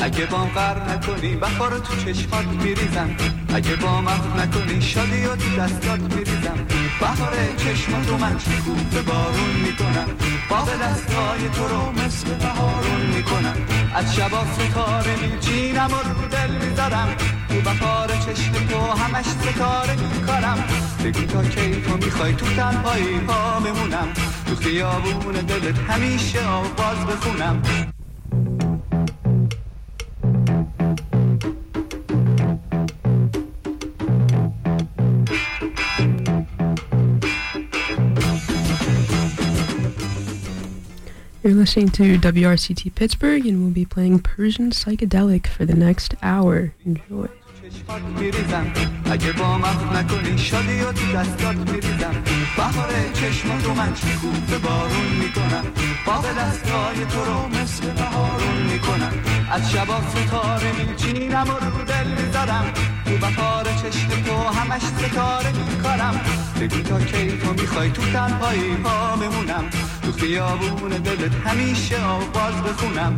اگه بام غر نکنی بهار تو چشمات میریزم، اگه بام عفو نکنی شادی و تو دستات میریزم. بهار چشماتو من شکوفه بارون میکنم، باغ دستای تو رو مثل بهارون میکنم. از شبا ستاره میچینم و رو دل میذارم، تو بهار چشم تو همش ستاره میکارم. بگو تا کی تو میخوای تو تنهایی ها بمونم، تو خیابون دلت همیشه آواز بخونم. You're listening to WRCT Pittsburgh, and we'll be playing Persian Psychedelic for the next hour. Enjoy. اگه با من نکنی شادی و تو دستات میریزم، بهار چشماتو من شکوفه بارون میکنم، باغ دستای تو رو مثل بهارون میکنم. از شبا ستاره میچینم و رو دل میذارم، تو بهار چشم تو همش ستاره میکارم. بگو تا کی تو میخوای تو تنهایی ها بمونم، تو خیابون دلت همیشه آواز بخونم.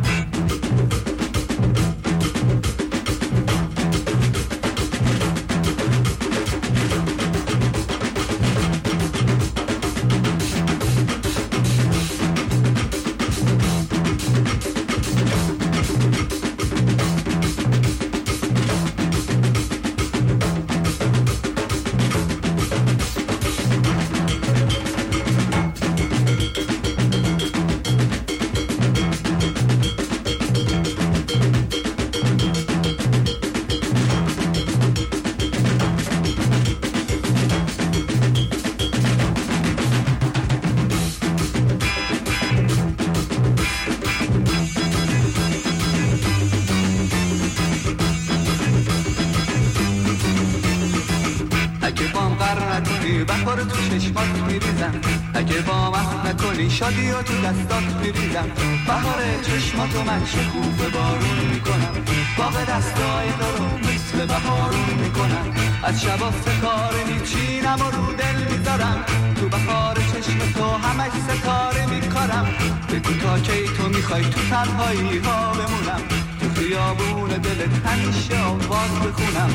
بهار تو چشمات میریزم، اگه با من نکنی شادی و تو دستات میریزم. بهار چشماتو من شکوفه بارون میکنم، باغ دستای تو رو مثل بهارون میکنم. از شبا ستاره میچینم و رو دل میذارم، تو بهار چشم تو همش ستاره میکارم. بگو تا کی تو میخوای تو تنهایی ها بمونم، تو خیابون دلت همیشه آواز بخونم.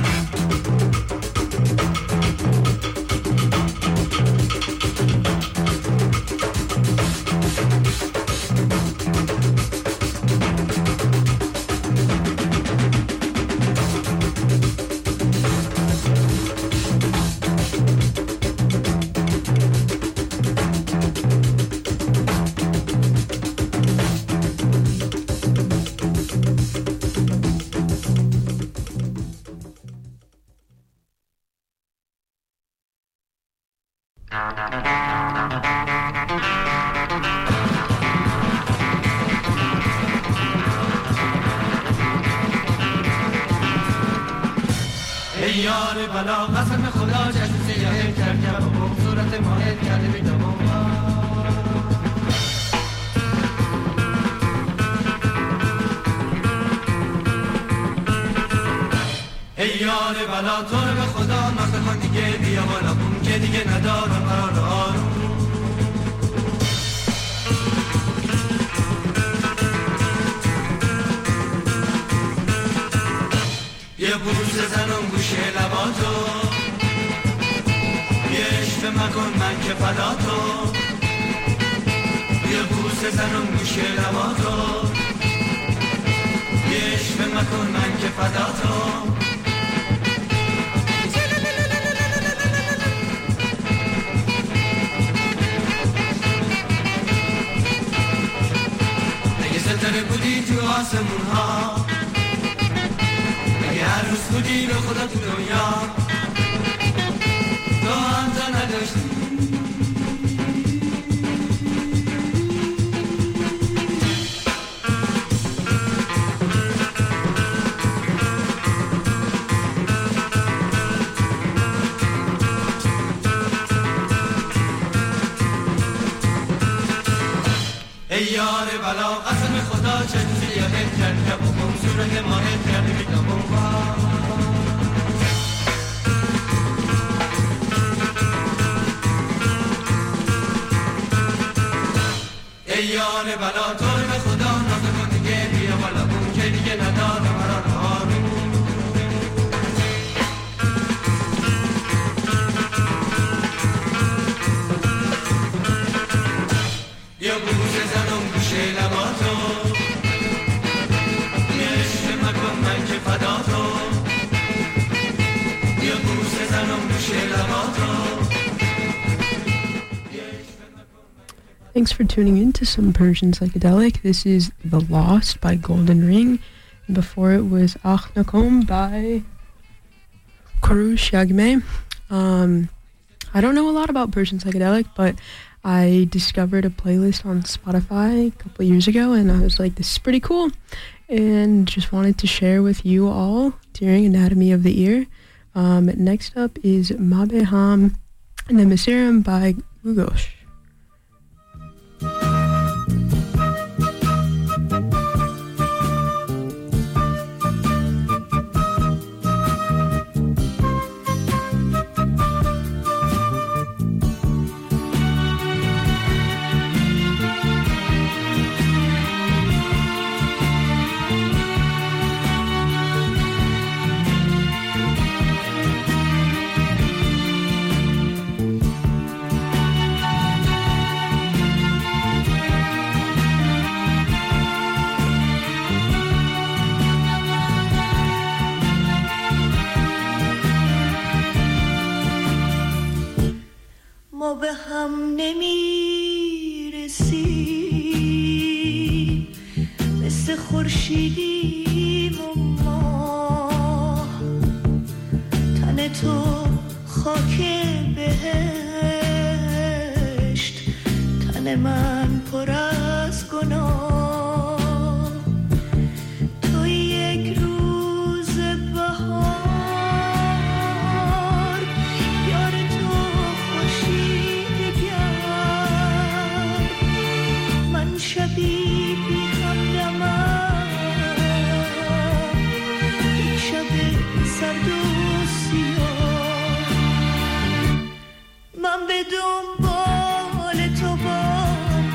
یار بلا قسم خدا چشم سیاه کرد و صورت ماهد کرده بیدم. ای یار بلا تو رو به خدا ناز کن دیگه، بیا بالا بون که دیگه ندارم قرار آروم. یه بوس زنم گوشه لباتو، یه عشق مکن من که فداتو. یه بوس زنم گوشه لباتو، یه عشق مکن من که فداتو. اگه ستاره بودی تو آسمون ها، هر روز بودی به خدا تو دنیا، تو هم تا نداشتی. ای یار بلا قسم خدا چشم سیاهت کرد که بکن صورت ماهت کرد بیدم. ای یار بلا تو رو به خدا ناز کن دیگه، بیا بالا بون که دیگه ندارم Thanks for tuning in to some Persian Psychedelic. This is The Lost by Golden Ring. And before it was Ach Nakom by Kurush Yagme. I don't know a lot about Persian Psychedelic, but I discovered a playlist on Spotify a couple years ago, and I was like, this is pretty cool. And just wanted to share with you all during Anatomy of the Ear. Next up is Mabeham Nemesirim by Mugosh. ما به هم نمیرسیم مثل خورشیدیم و ماه تن تو خاک بهشت تن من پر از گناه تو یک روز بهار شبی بی همدمم یک شب سرد و سیاه من به دنبال تو با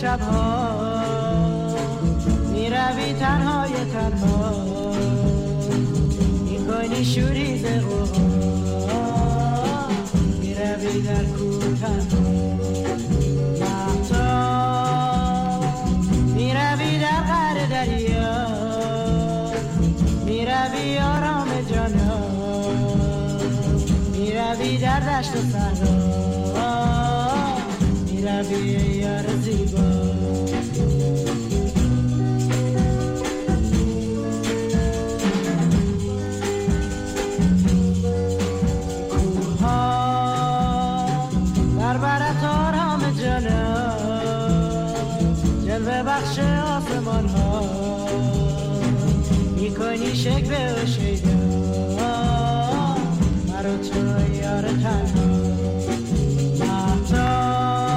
شبها میروی تنهای تنها میکنی شوریز قوها میروی در کوه تنها میروی در قعر دریا میروی آرام جانا میروی در دشت و صحرا میروی یار زیبا کوها در برت آرام جانا جلوه بخش آسمان ها میکنی شکوه و شیدا مرا تو یار تنها مهتا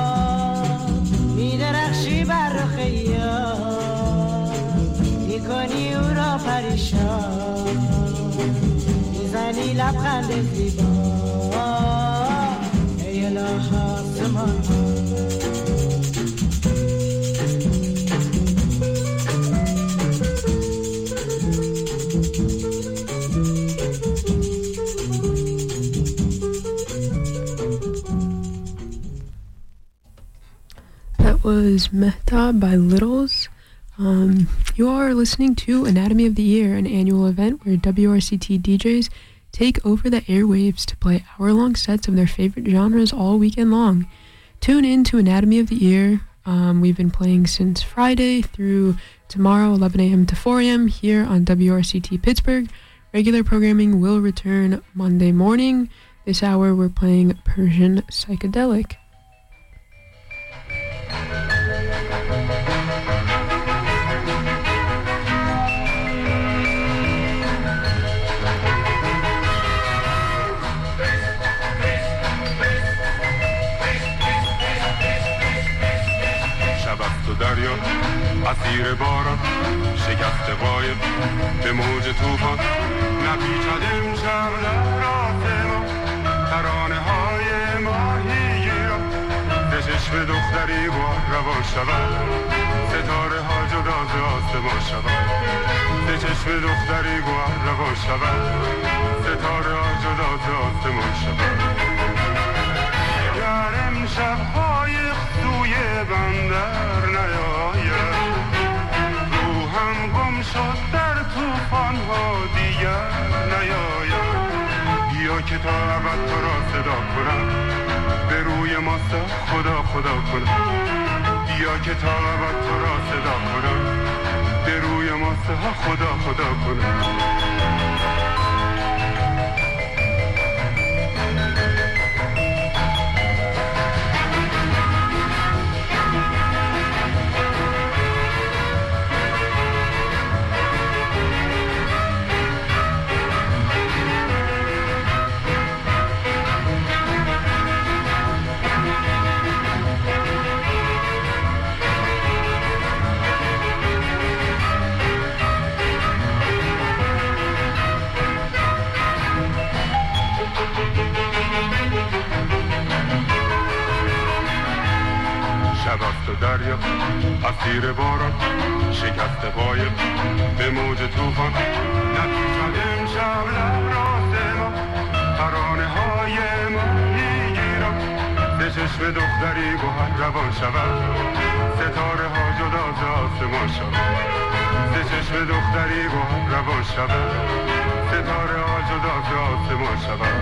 میدرخشی بر رخ یار میکنی او را پریشان میزنی لبخند زیبا ای اله آسمان ها Was Mehta by Littles. You are listening to Anatomy of the Year, an annual event where WRCT DJs take over the airwaves to play hour-long sets of their favorite genres all weekend long. Tune in to Anatomy of the Year. We've been playing since Friday through tomorrow, 11 a.m. to 4 a.m. here on WRCT Pittsburgh. Regular programming will return Monday morning. This hour we're playing Persian Psychedelic. دریا اسیر باران شکست قایب به موج طوفان نپیچد امشب در آسمان ترانه های ماهیگیران به چشم دختری بار روان شود ستاره ها جدا ز آسمان شود به چشم دختری بار روان شود ستاره ها جدا ز آسمان شود گر امشب های سوی بندر نیاید روحم گم شد در طوفان ها دیگر نیاید بیا که تا ابد تو را صدا کنم به روی ماستا خدا خدا کنم بیا که تا ابد تو را صدا کنم به روی ماستا خدا خدا کنم شبست و دریا اسیر باران شکست قایب به موج طوفان نپیچد امشب لب راست ما ترانه های ماهیگیران به چشم دختری گوهر روان شود ستاره ها جدا ز آسمان شود به چشم دختری گوهر روان شود ستاره ها جدا ز آسمان شود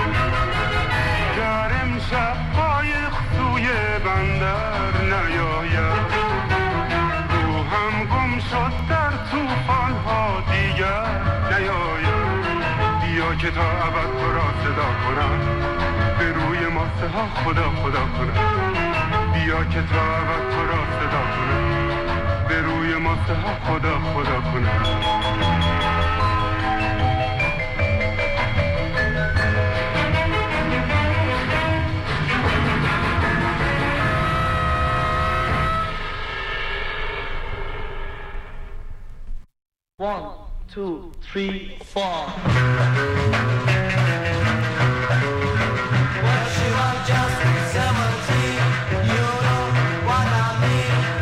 گر امشب قایق سوی بندر نیاید روحم گم شد در طوفان ها دیگر نیاید بیا که تا ابد تو را صدا کنم به روی ماسه ها خدا خدا کنم بیا که تا ابد تو را صدا کنم به روی ماسه ها خدا خدا کنم One, two, three, four. Well, she was just 17, you know what I mean.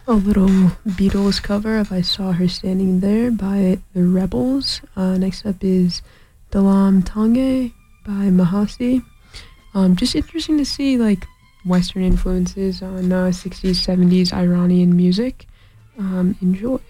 A little Beatles cover of I Saw Her Standing There by The Rebels. Next up is Dalam Tange by Mahasi. Just interesting to see like Western influences on 60s, 70s Iranian music. Enjoy.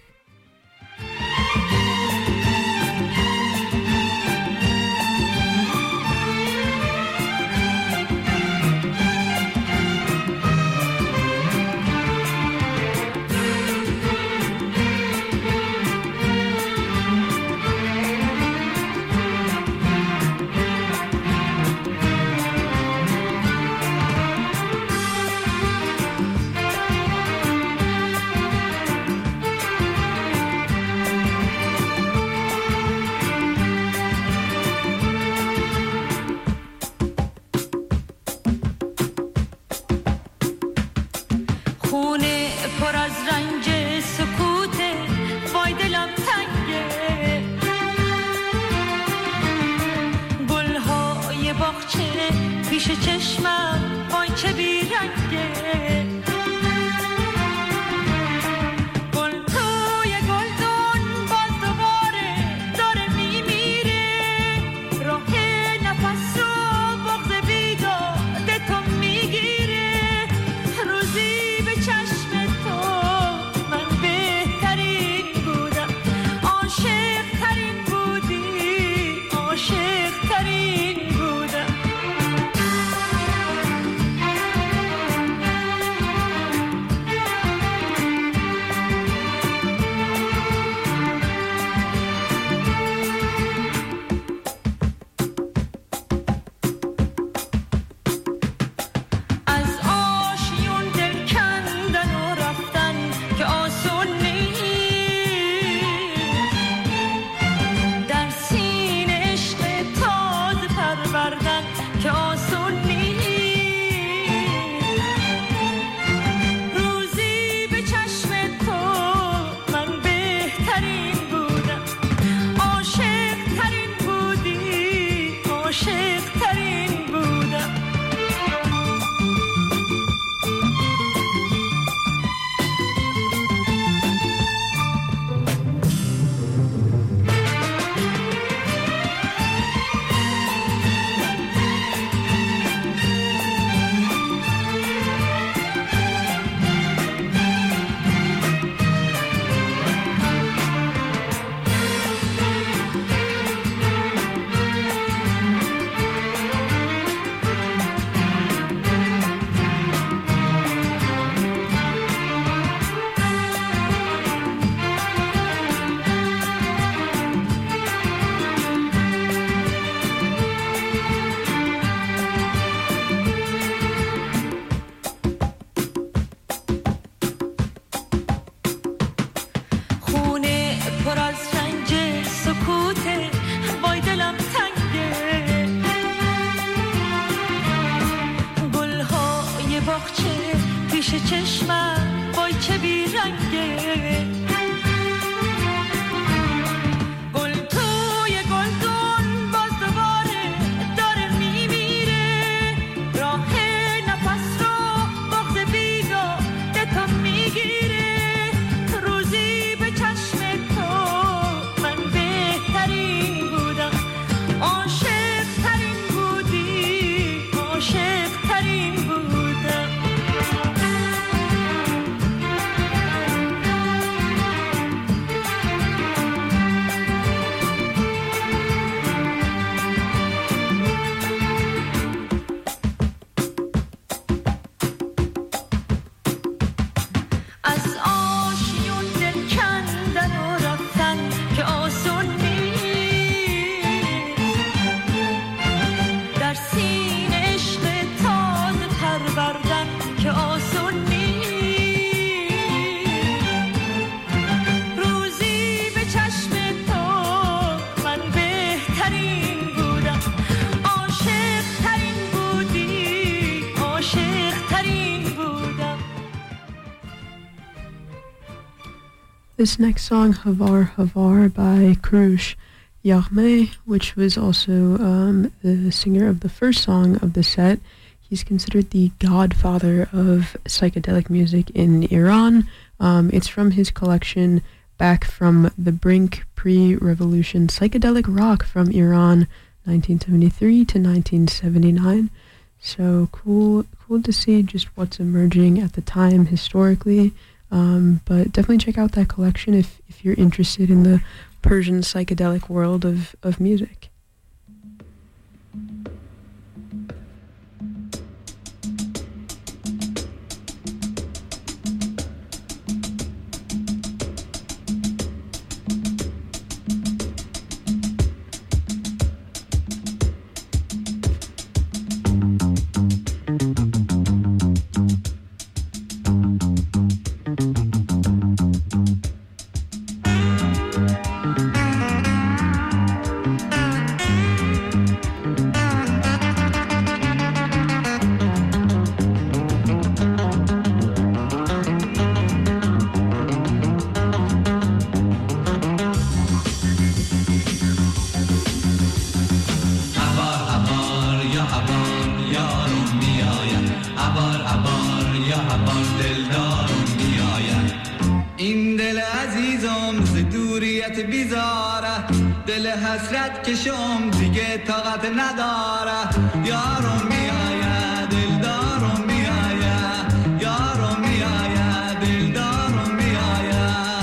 This next song, Havar Havar by Krush Yagme, which was also the singer of the first song of the set. He's considered the godfather of psychedelic music in Iran. It's from his collection Back from the Brink, Pre-Revolution Psychedelic Rock from Iran, 1973 to 1979. So cool to see just what's emerging at the time historically. But definitely check out that collection if you're interested in the Persian psychedelic world of music. کشم دیگه طاقت نداره یارو میآید دلدارو میآید یارو میآید دلدارو میآید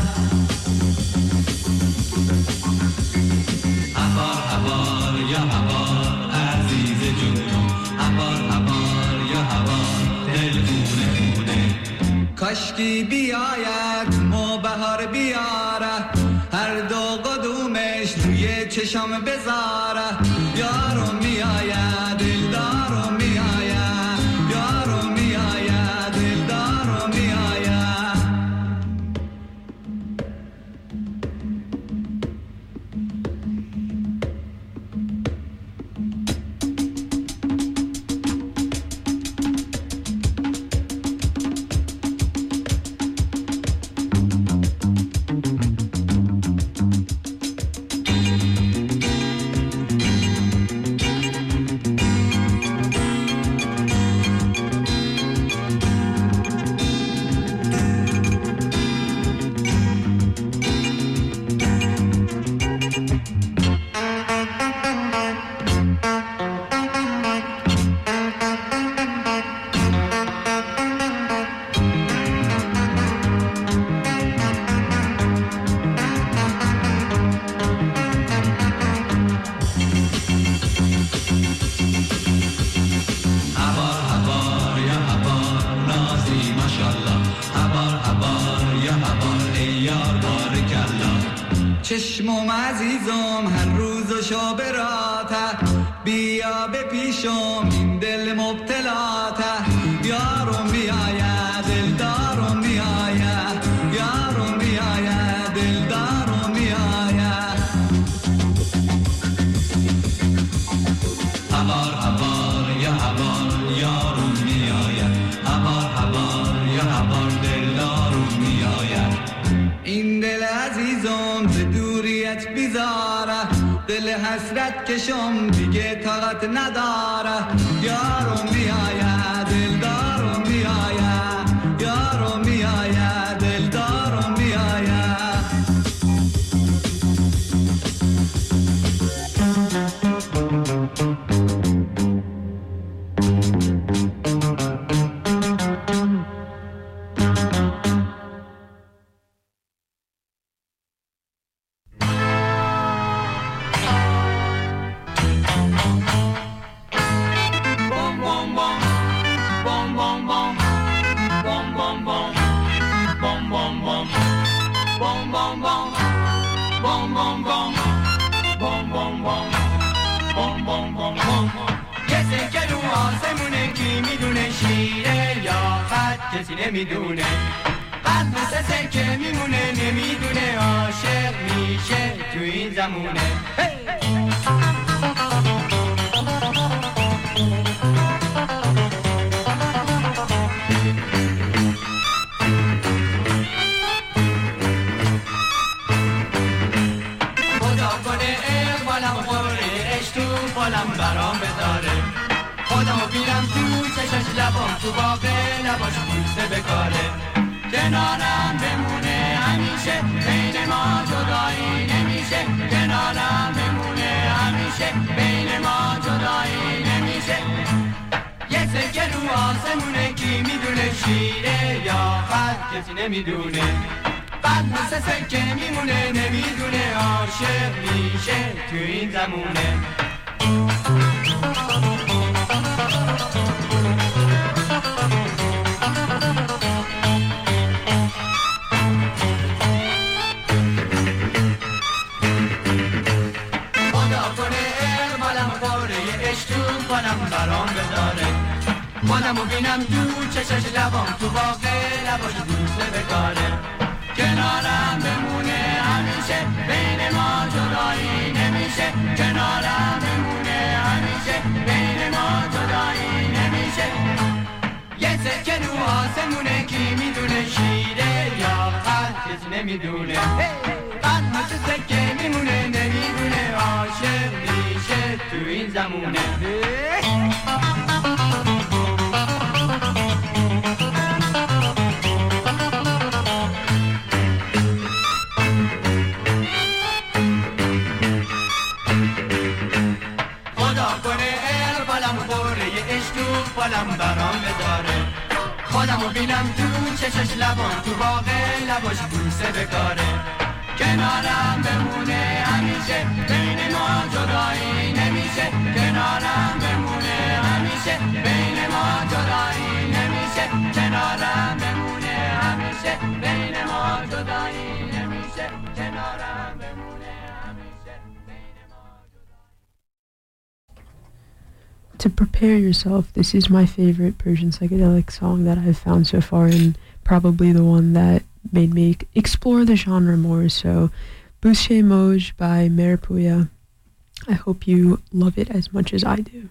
هوار یا هوار عزیز جونم هوار یا هوار دل خونه کاشکی بیاید مو بهار بیاره هر دو قدومش توی چشم بذاره یارو میآید دلدارو میآید یارو میآید دلدارو میآید چشمم عزیزم هر روز و شب راته بیا به پیشم این دل مبتلاته یارو میآید دلدارو میآید یارو میآید دلدارو میآید هوار یا هوار یارو میآید هوار یا هوار دلدارو میآید این دل عزیزم دوریت بیزاره دل حسرت کشم دیگه طاقت نداره یارو میآید دلدارو میآید یارو میآید دلدارو میآید کسی نمیدونه قلب مثل سکه میمونه نمیدونه عاشق میشه تو این زمونه خدا کنه اقبالم خوره عشق تو بالم برام بذاره خدا بیرم تو تو باغ لباش بوسه بکاره کنارم بمونه همیشه بین ما جدایی نمیشه کنارم بمونه همیشه بین ما جدایی نمیشه یه سکه رو آسمونه کی میدونه شیره یا خط کسی نمیدونه بعد مثل سکه میمونه نمیدونه عاشق میشه تو این زمونه برام بداره خودمو بینم تو چشش لبام تو باغ لباش بوسه بکاره کنارم بمونه همیشه بین ما جدایی نمیشه کنارم بمونه همیشه بین ما جدایی نمیشه یه سکه رو آسمونه کی میدونه شیره یا خط کسی نمیدونه بعد مثل سکه میمونه نمیدونه عاشق میشه تو این زمونه بالم برام بداره خودمو بینم تو چشش لبام تو باغ لباش بوسه بکاره کنارم بمونه همیشه بین ما جدایی نمیشه کنارم بمونه همیشه بین ما جدایی نمیشه کنارم بمونه همیشه بین ما جدایی نمیشه کنارم بمونه همیشه بین ما To prepare yourself, this is my favorite Persian psychedelic song that I've found so far, and probably the one that made me explore the genre more. So, Bushe Moj by Meripuya. I hope you love it as much as I do.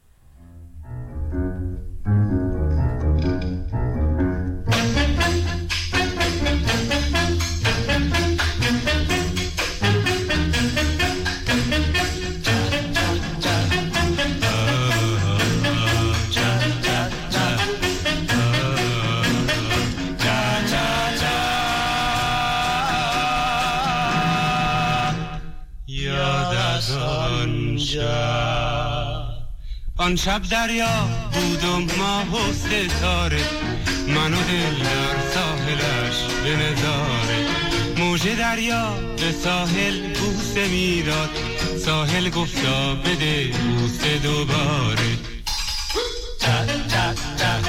آن شب دریا بود و ماه و ستاره من و دل در ساحلش به نظاره موج دریا به ساحل بوسه میداد ساحل گفتا بده بوسه دوباره چا چا چا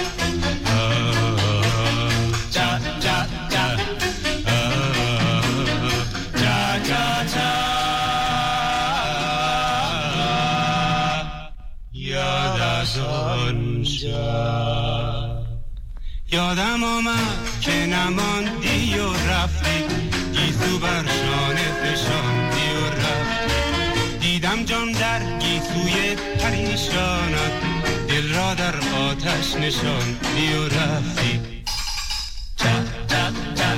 چا چا چا چا چا چا یادم آمد که نماندی و رفتی گیسو بر شانه فشاندی و رفتی دیدم جان در گیسوی پریشانت دل را در آتش نشاندی و رفتی چا چا چا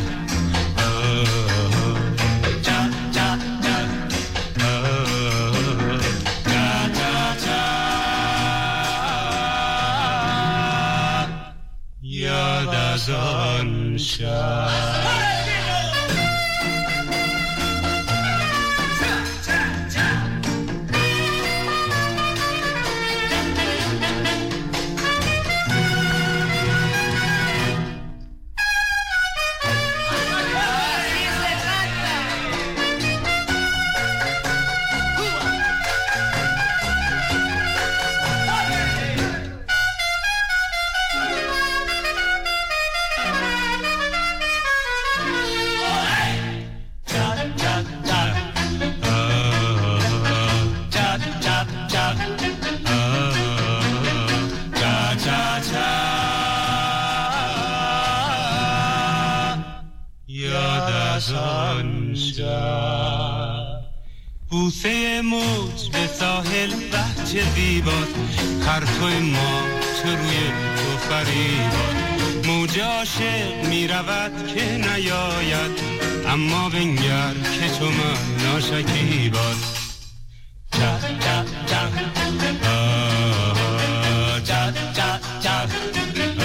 بوسه موج به ساحل بهجه زیباست پرتو ما چه روی تو فریباد موج عاشق می رود که نیاید اما بنگر که چو من ناشکیباد چا چا چا چا چا چا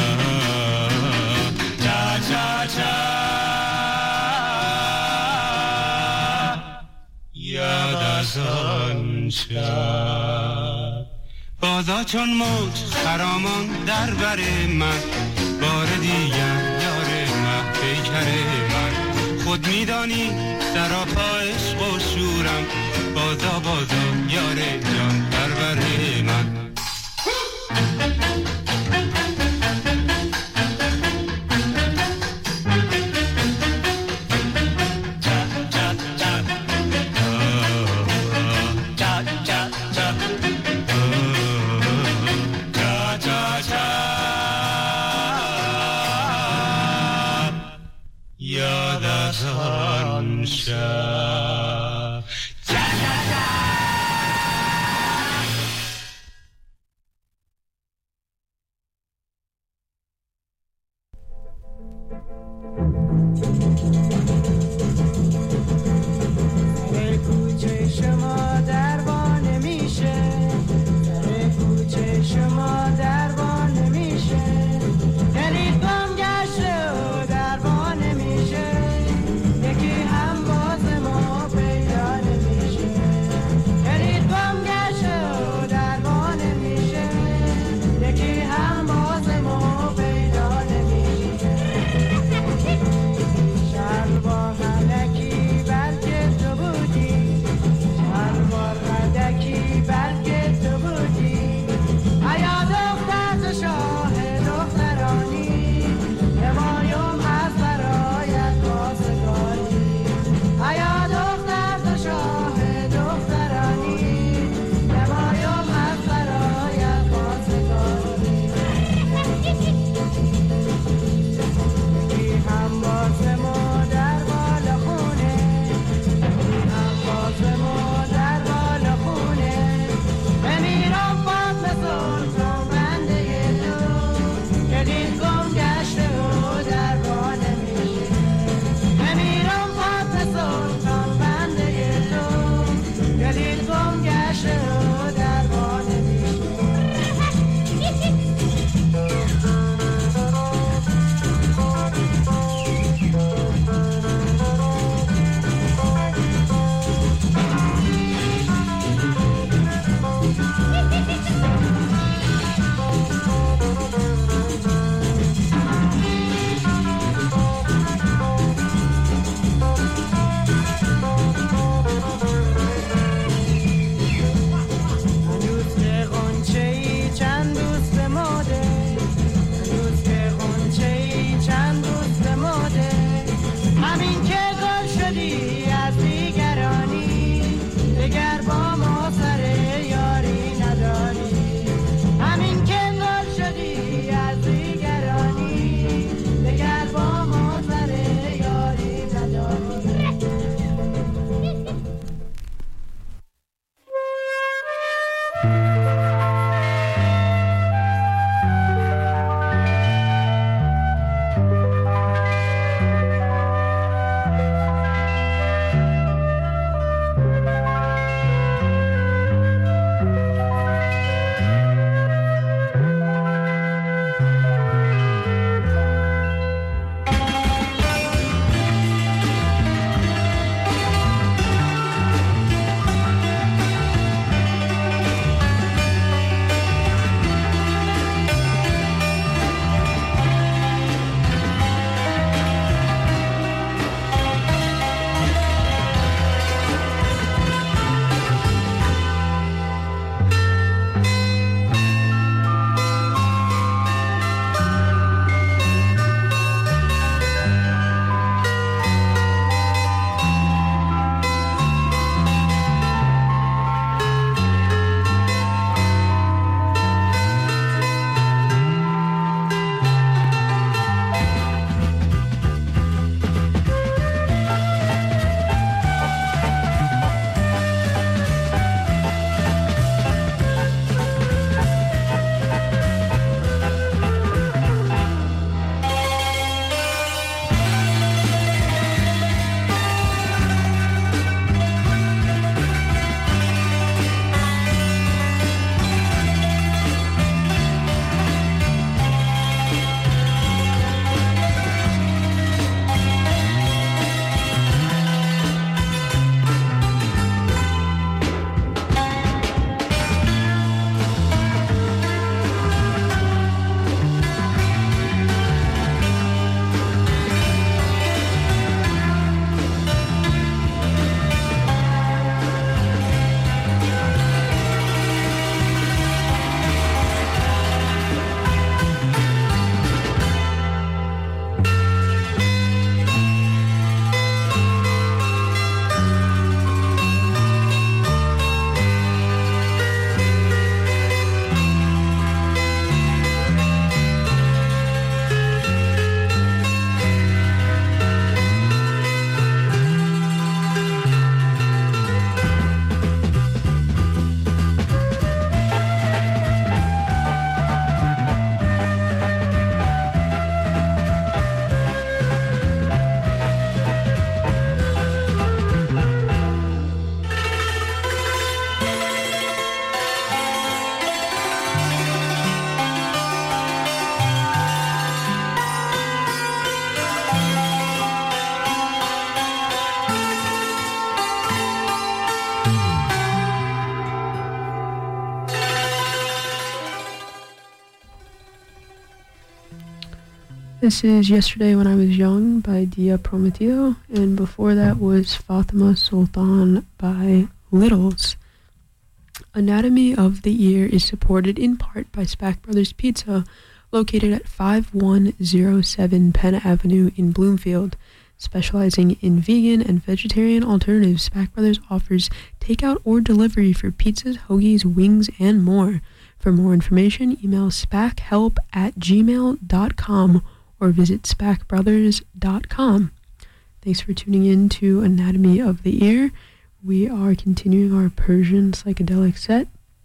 شب بازا چون موج خرامان در بر من بار دیگر یار مه پیکر من خود میدانی سراپا عشق و شورم بازا بازا یار جان در بر من This is Yesterday When I Was Young by Dia Prometido, and before that was Fatima Sultan by Littles. Anatomy of the Ear is supported in part by Spack Brothers Pizza, located at 5107 Penn Avenue in Bloomfield. Specializing in vegan and vegetarian alternatives, Spack Brothers offers takeout or delivery for pizzas, hoagies, wings, and more. For more information, email spackhelp@gmail.com or visit spackbrothers.com. Thanks for tuning in to Anatomy of the Ear. We are continuing our Persian psychedelic set.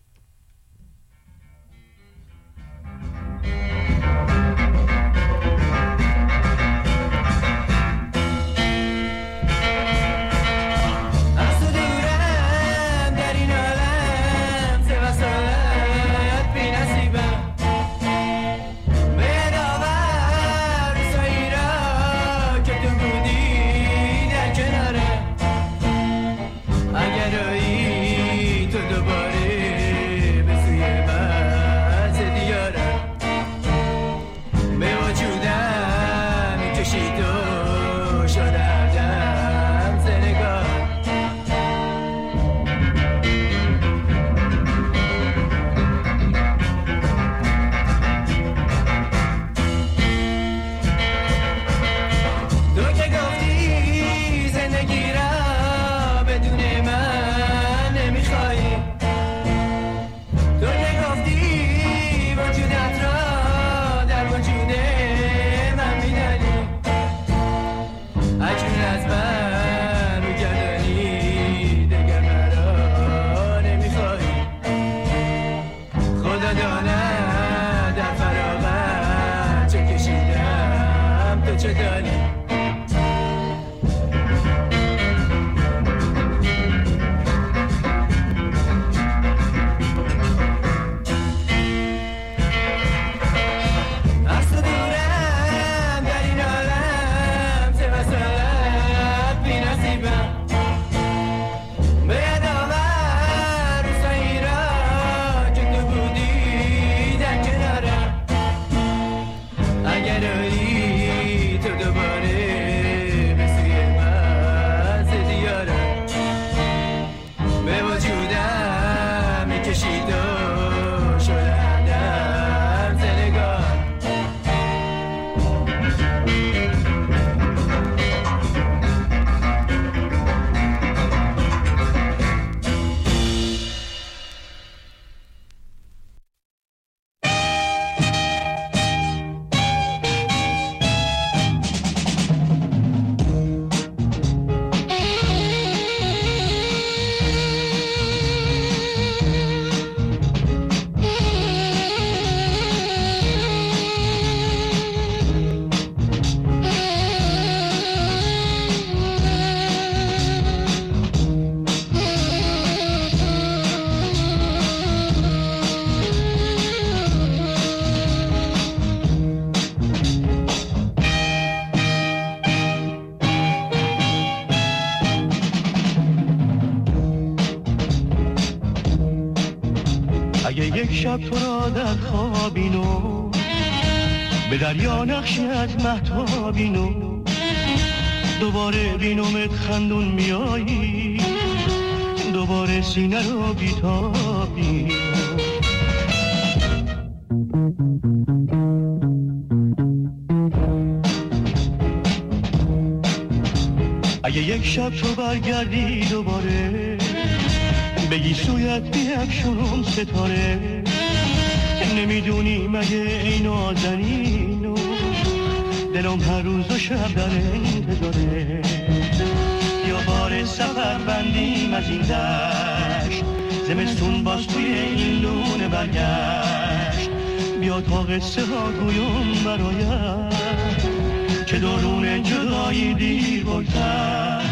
شب تو را در خوابینو به دریا نقشی از مهتابینو دوباره بینومت خندون میایی دوباره سینه رو بیتابینو اگه یک شب تو برگردی دوباره بگی سویت بیفشونم ستاره نمیدونی مگه این نازنینو دلم هر روز و شب در انتظاره یا بار سفر بندیم از این دشت زمستون باز توی این لونه برگشت بیا تا قصه ها گویم برایت که دورون جدایی دیر بگذر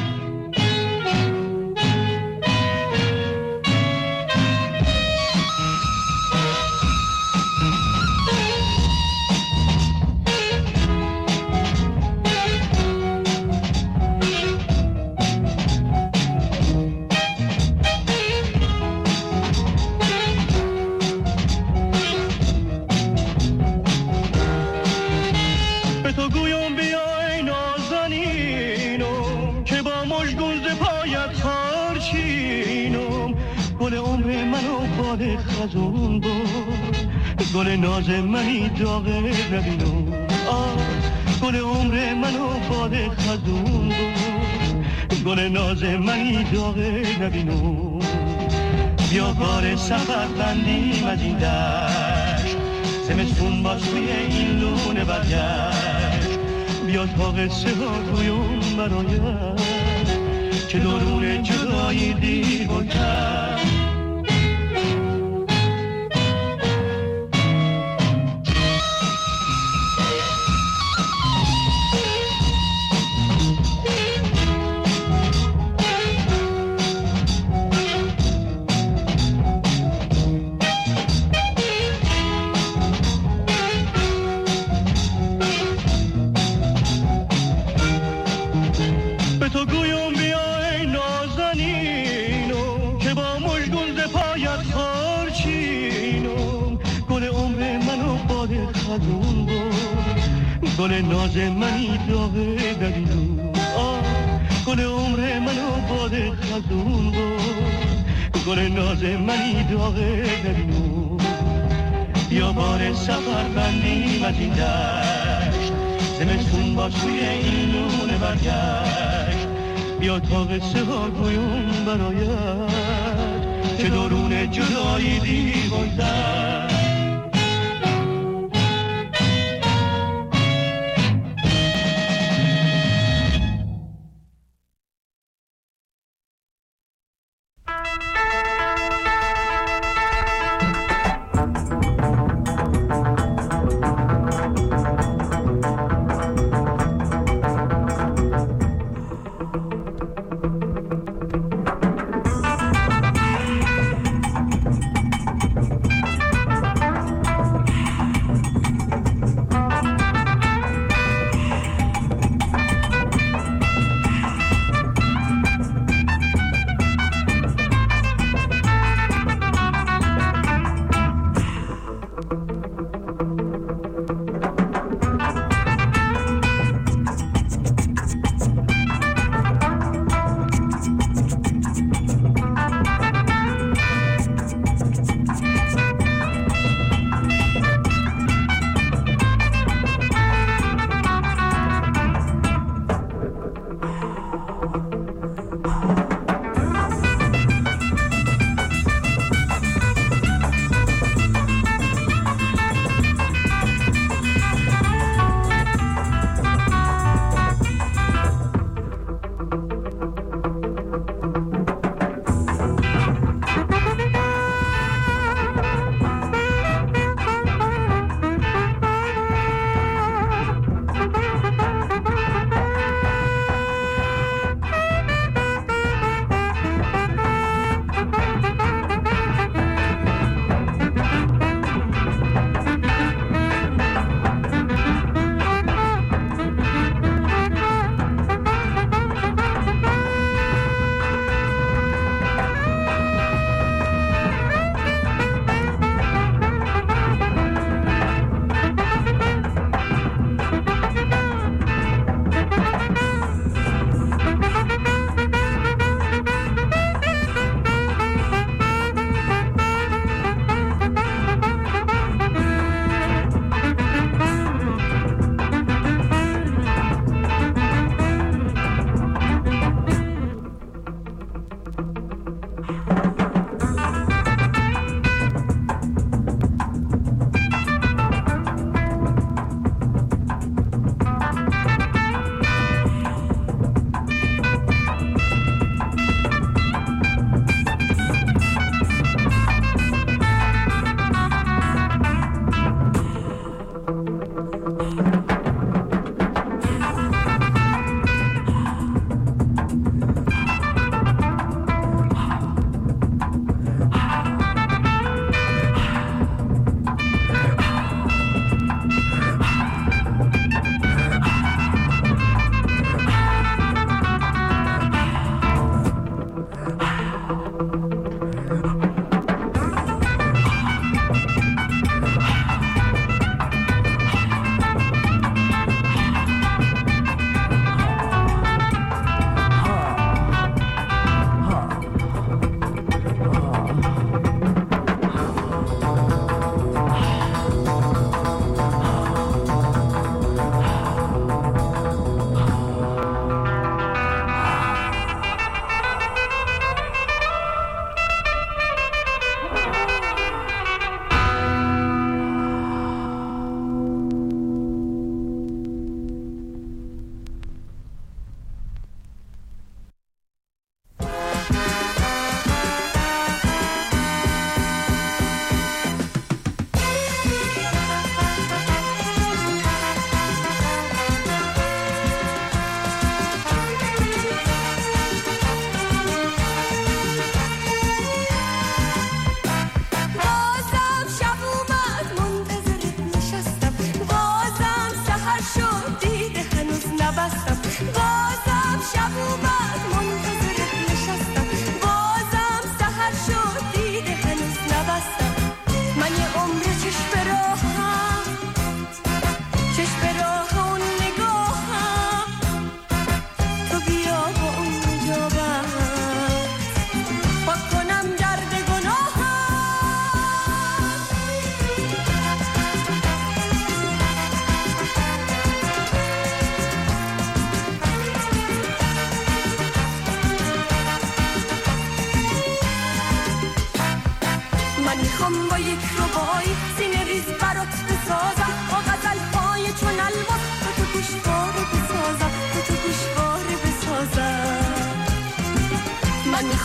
خزون بود گل ناز منی داغه نبینم گل عمر منو باد خزون بود گل ناز منی داغه نبینم بیا بار سفر بندیم از این دشت زمستون باز توی این لونه برگشت بیا تا قصه ها گویم برایت که درون جدایی دیر بکن گل ناز منی داغه نبینم گل عمر منو باد خزون بود گل ناز منی داغه نبینم بیا بار سفر بندیم از این دشت زمستون باز توی این لونه برگشت بیا تا قصه ها گویم برایت که درون جدایی دیر بگذشت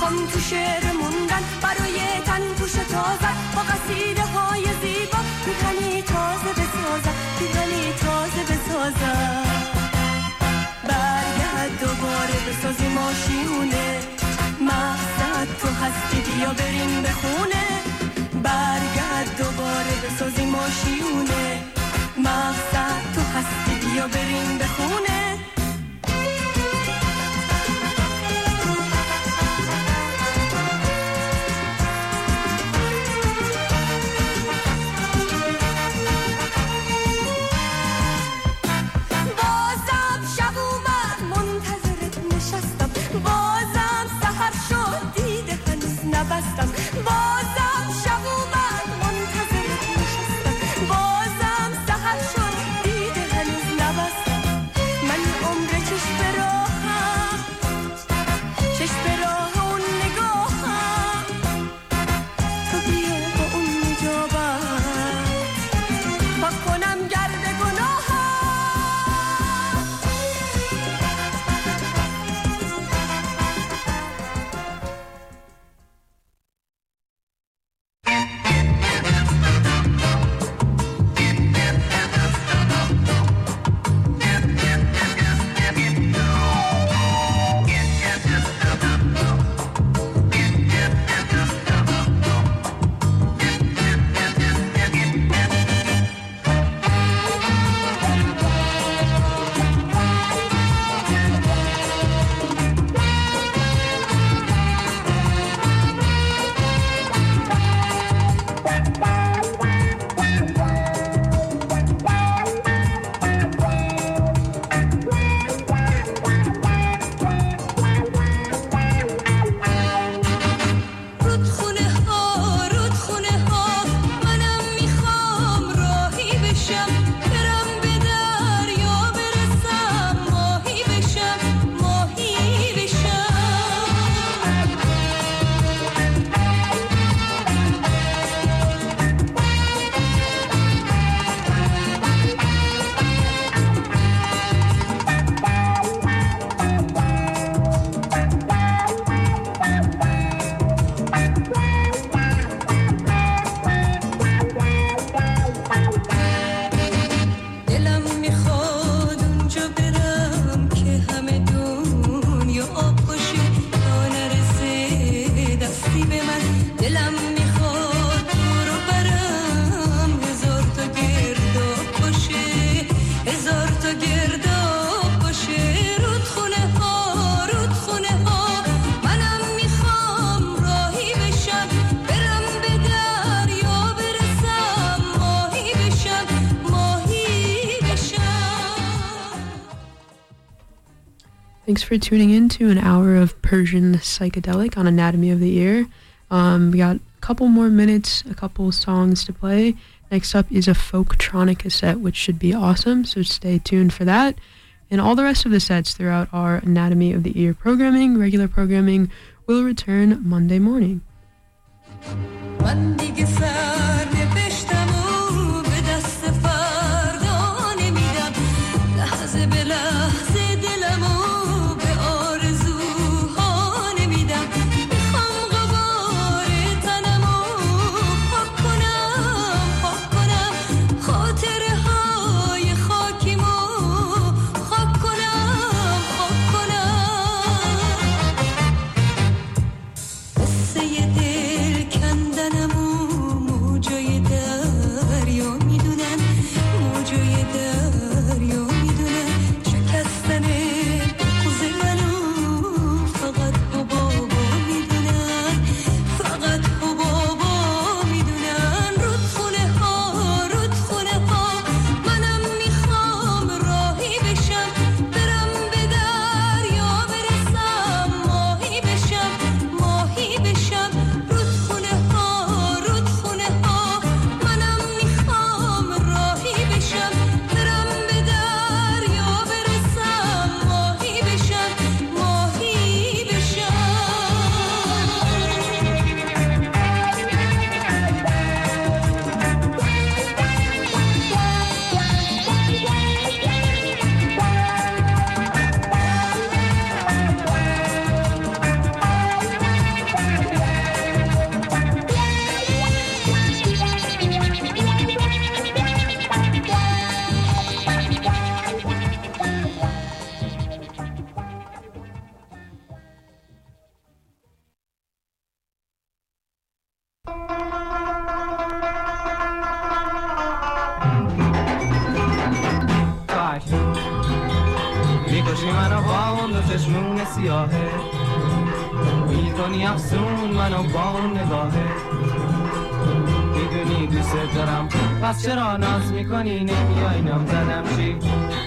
میخوام تو شعر موندن برای تن پوش تازن با قصیده های زیبا پیرهنی تازه بسازن پیرهنی تازه بسازن برگرد دوباره بسازی ماشیونه مقصد تو هستی بیا بریم به خونه برگرد دوباره بسازی ماشیونه مقصد تو هستی بیا بریم به خونه Thanks for tuning in to an hour of Persian psychedelic on Anatomy of the Ear. We got a couple more minutes, a couple songs to play. Next up is a Folktronic cassette, which should be awesome, so stay tuned for that. And all the rest of the sets throughout our Anatomy of the Ear programming, regular programming, will return Monday morning. دل کندنم و اکنون میکشی منو با اون دو چشمون سیاهه میکنی افسون منو با اون نگاهه میدونی دوست دارم پس چرا ناز میکنی نمیای نام زدم چی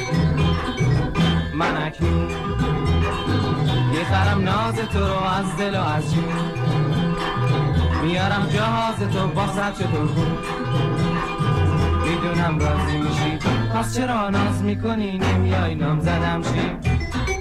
من اکنون میخرم ناز تو رو از دل و از جون میارم جهاز تو با سرچ تو خون میدونم راضی میشی پس چرا ناز میکنی نمیای نام زدم چی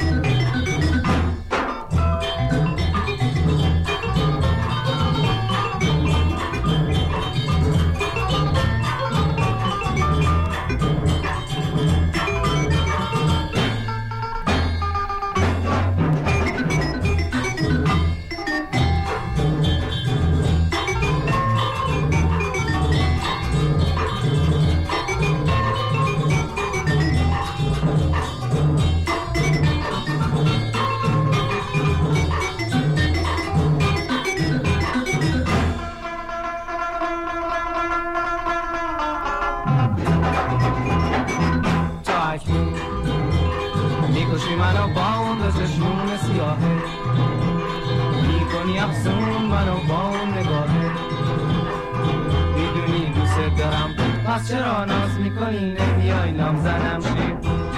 میکشی منو با اون دو چشمون سیاهه میکنی افسون منو با اون نگاهه میدونی دوست دارم پس چرا ناز میکنی نمیای نام زدم چی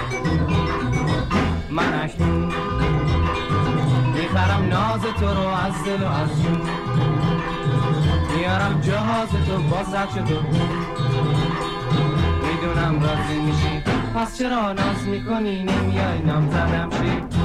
من اکنون میخرم ناز تو رو از دل و از جون میارم جهاز تو با سرچ تو خون میدونم راضی میشی پس چرا ناز میکنی نمیای نام زدم چی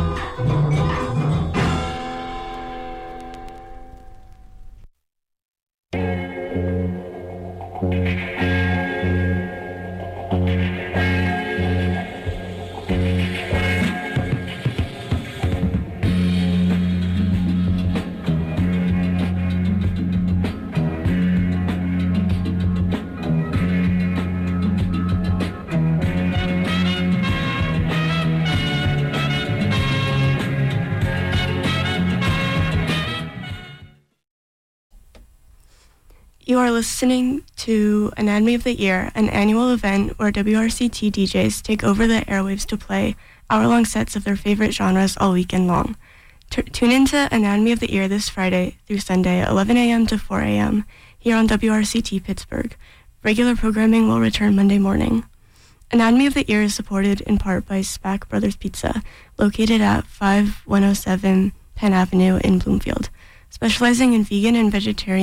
You are listening to Anatomy of the Ear, an annual event where WRCT DJs take over the airwaves to play hour-long sets of their favorite genres all weekend long. Tune into Anatomy of the Ear this Friday through Sunday, 11 a.m. to 4 a.m. here on WRCT Pittsburgh. Regular programming will return Monday morning. Anatomy of the Ear is supported in part by Spack Brothers Pizza, located at 5107 Penn Avenue in Bloomfield, specializing in vegan and vegetarian